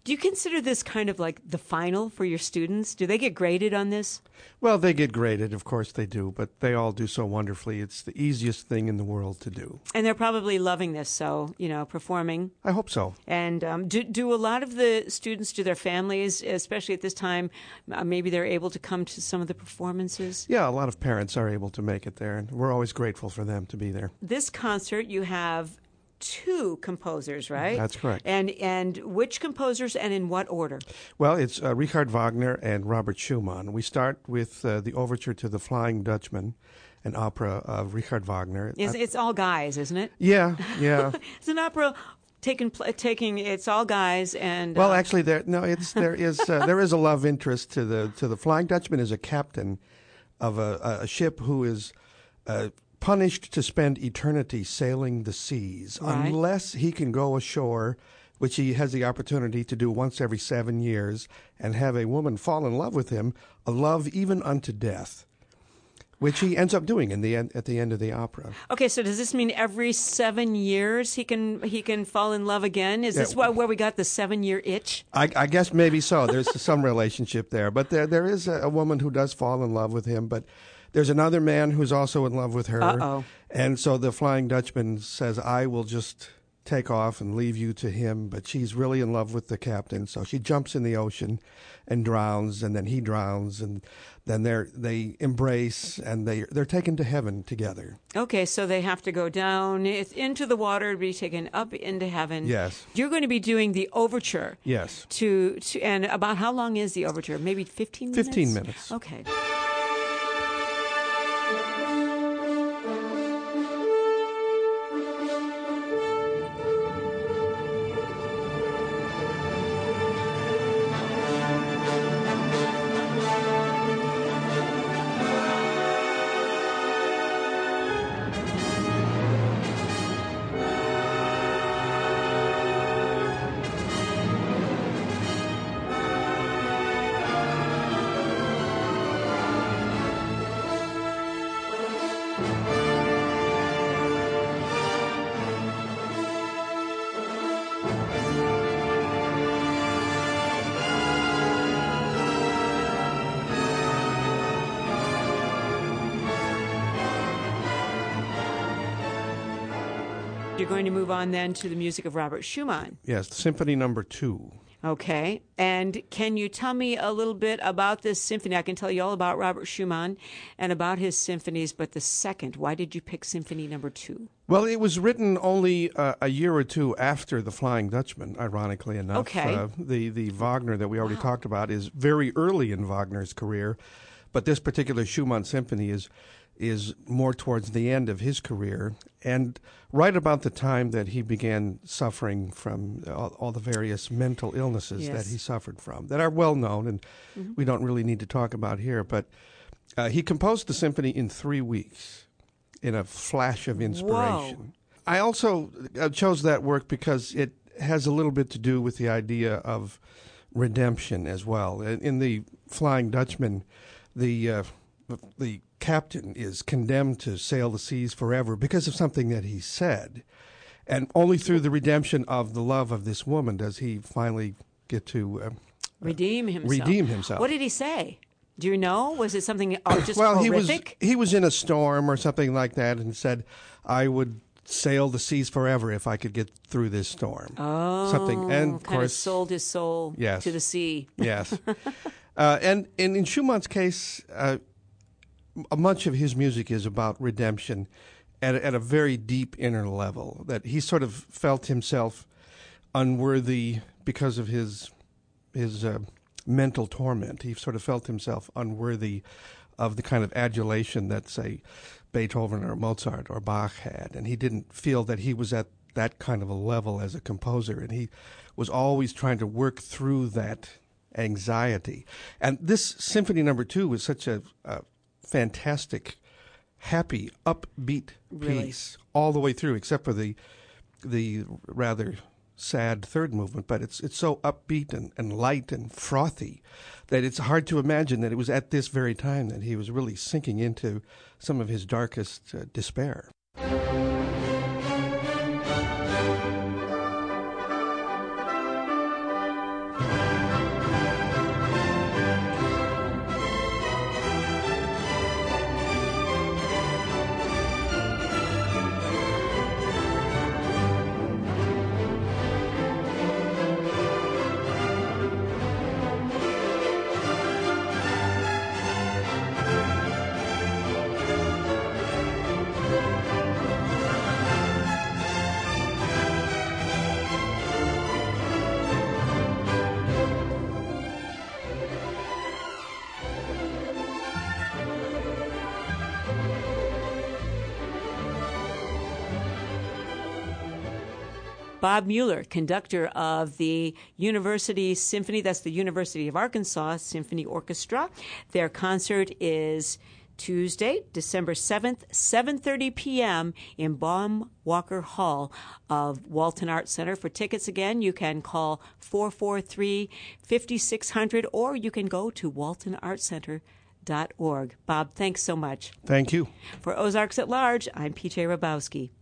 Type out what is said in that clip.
Do you consider this kind of like the final for your students? Do they get graded on this? Well, they get graded, of course they do, but they all do so wonderfully. It's the easiest thing in the world to do. And they're probably loving this, so, performing. I hope so. And do a lot of the students, do their families, especially at this time, maybe they're able to come to some of the performances? Yeah, a lot of parents are able to make it there, and we're always grateful for them to be there. This concert, you have 2 composers, right? That's correct. And which composers and in what order? Well, it's Richard Wagner and Robert Schumann. We start with the overture to The Flying Dutchman, an opera of Richard Wagner. It's all guys, isn't it? Yeah. It's an opera taking it's all guys and well, actually, there is a love interest to the Flying Dutchman. Is a captain of a ship who is punished to spend eternity sailing the seas, right, unless he can go ashore, which he has the opportunity to do once every 7 years, and have a woman fall in love with him, a love even unto death, which he ends up doing at the end of the opera. Okay, so does this mean every 7 years he can fall in love again? Is this where we got the 7-year itch? I guess maybe so. There's some relationship there, but there is a woman who does fall in love with him, but there's another man who's also in love with her. Uh-oh. And so the Flying Dutchman says, I will just take off and leave you to him. But she's really in love with the captain. So she jumps in the ocean and drowns, and then he drowns. And then they embrace, and they're taken to heaven together. Okay, so they have to go down into the water to be taken up into heaven. Yes. You're going to be doing the overture. Yes. And about how long is the overture? Maybe 15 minutes? 15 minutes. Okay. You're going to move on then to the music of Robert Schumann. Yes, Symphony Number 2. Okay. And can you tell me a little bit about this symphony? I can tell you all about Robert Schumann and about his symphonies, but the second, why did you pick Symphony Number 2? Well, it was written only a year or two after The Flying Dutchman, ironically enough. Okay. The Wagner that we already talked about is very early in Wagner's career, but this particular Schumann symphony is more towards the end of his career, and right about the time that he began suffering from all the various mental illnesses that he suffered from, that are well known, and we don't really need to talk about here. But he composed the symphony in 3 weeks, in a flash of inspiration. Whoa. I also chose that work because it has a little bit to do with the idea of redemption as well. In the Flying Dutchman, the captain is condemned to sail the seas forever because of something that he said. And only through the redemption of the love of this woman does he finally get to redeem himself. What did he say? Do you know? Was it something just horrific? He was in a storm or something like that and said, I would sail the seas forever if I could get through this storm. Oh, something. And of kind course, of sold his soul to the sea. Yes. And in Schumann's case, much of his music is about redemption at a very deep inner level, that he sort of felt himself unworthy because of his mental torment. He sort of felt himself unworthy of the kind of adulation that, say, Beethoven or Mozart or Bach had, and he didn't feel that he was at that kind of a level as a composer, and he was always trying to work through that anxiety. And this Symphony Number 2 was such a fantastic, happy, upbeat piece all the way through, except for the rather sad third movement. But it's so upbeat and light and frothy that it's hard to imagine that it was at this very time that he was really sinking into some of his darkest despair. Bob Mueller, conductor of the University Symphony, that's the University of Arkansas Symphony Orchestra. Their concert is Tuesday, December 7th, 7:30 p.m. in Baum-Walker Hall of Walton Arts Center. For tickets, again, you can call 443-5600 or you can go to waltonartscenter.org. Bob, thanks so much. Thank you. For Ozarks at Large, I'm PJ Rabowski.